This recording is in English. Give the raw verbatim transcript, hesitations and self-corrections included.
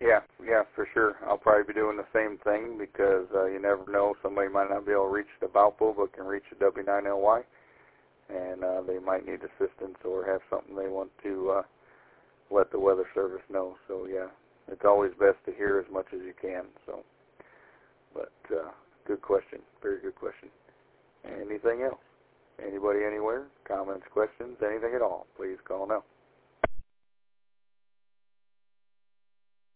Yeah, yeah, for sure. I'll probably be doing the same thing because uh, you never know. Somebody might not be able to reach the Valpo but can reach the W nine L Y, and uh, they might need assistance or have something they want to uh, let the Weather Service know. So, yeah, it's always best to hear as much as you can. So, but uh, good question. Very good question. Anything else? Anybody anywhere? Comments, questions, anything at all? Please call now.